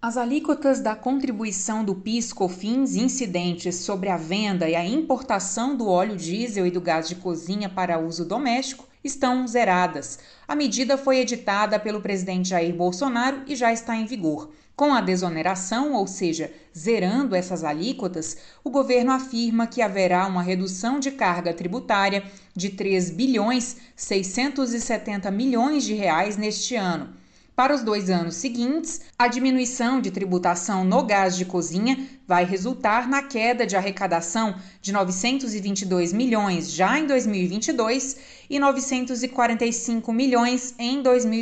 As alíquotas da contribuição do PIS/COFINS incidentes sobre a venda e a importação do óleo diesel e do gás de cozinha para uso doméstico estão zeradas. A medida foi editada pelo presidente Jair Bolsonaro e já está em vigor. Com a desoneração, ou seja, zerando essas alíquotas, o governo afirma que haverá uma redução de carga tributária de 3,670 bilhões neste ano. Para os 2 anos seguintes, a diminuição de tributação no gás de cozinha vai resultar na queda de arrecadação de 922 milhões já em 2022 e 945 milhões em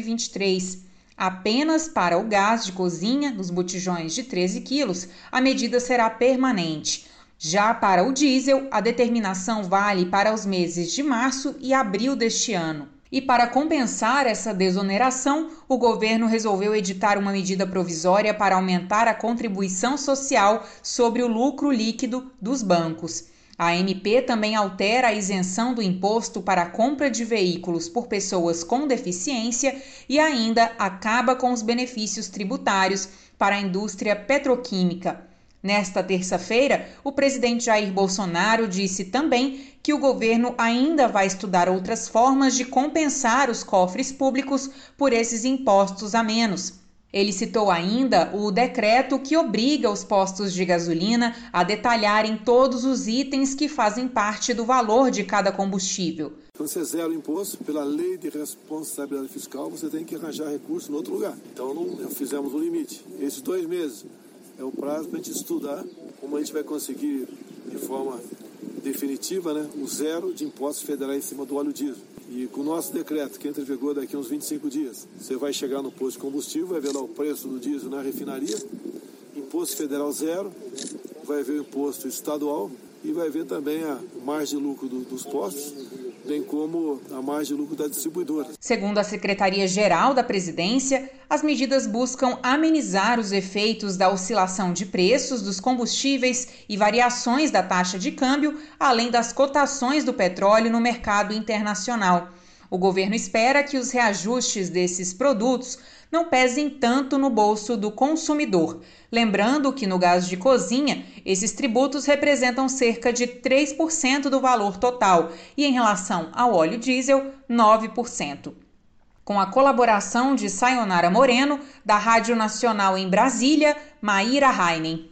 2023. Apenas para o gás de cozinha, nos botijões de 13 quilos, a medida será permanente. Já para o diesel, a determinação vale para os meses de março e abril deste ano. E para compensar essa desoneração, o governo resolveu editar uma medida provisória para aumentar a contribuição social sobre o lucro líquido dos bancos. A MP também altera a isenção do imposto para a compra de veículos por pessoas com deficiência e ainda acaba com os benefícios tributários para a indústria petroquímica. Nesta terça-feira, o presidente Jair Bolsonaro disse também que o governo ainda vai estudar outras formas de compensar os cofres públicos por esses impostos a menos. Ele citou ainda o decreto que obriga os postos de gasolina a detalharem todos os itens que fazem parte do valor de cada combustível. Quando você zera o imposto, pela lei de responsabilidade fiscal, você tem que arranjar recurso em outro lugar. Então, não fizemos um limite. Esses 2 meses é o prazo para a gente estudar como a gente vai conseguir, de forma definitiva, o zero de impostos federais em cima do óleo diesel. E com o nosso decreto, que entra em vigor daqui a uns 25 dias, você vai chegar no posto de combustível, vai ver lá o preço do diesel na refinaria, imposto federal zero, vai ver o imposto estadual e vai ver também a margem de lucro dos postos, bem como a margem de lucro da distribuidora. Segundo a Secretaria-Geral da Presidência, as medidas buscam amenizar os efeitos da oscilação de preços dos combustíveis e variações da taxa de câmbio, além das cotações do petróleo no mercado internacional. O governo espera que os reajustes desses produtos não pesem tanto no bolso do consumidor. Lembrando que no gás de cozinha, esses tributos representam cerca de 3% do valor total e, em relação ao óleo diesel, 9%. Com a colaboração de Sayonara Moreno, da Rádio Nacional em Brasília, Maíra Heinen.